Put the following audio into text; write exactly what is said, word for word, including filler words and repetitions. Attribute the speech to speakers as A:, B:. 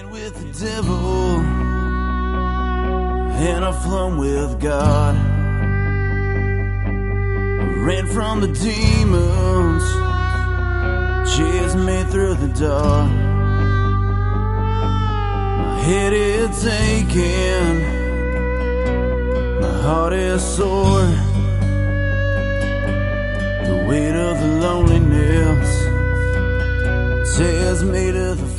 A: with the devil, and I've flown with God. I ran from the demons, chased me through the dark. My head is aching, my heart is sore. The weight of the loneliness tears me to the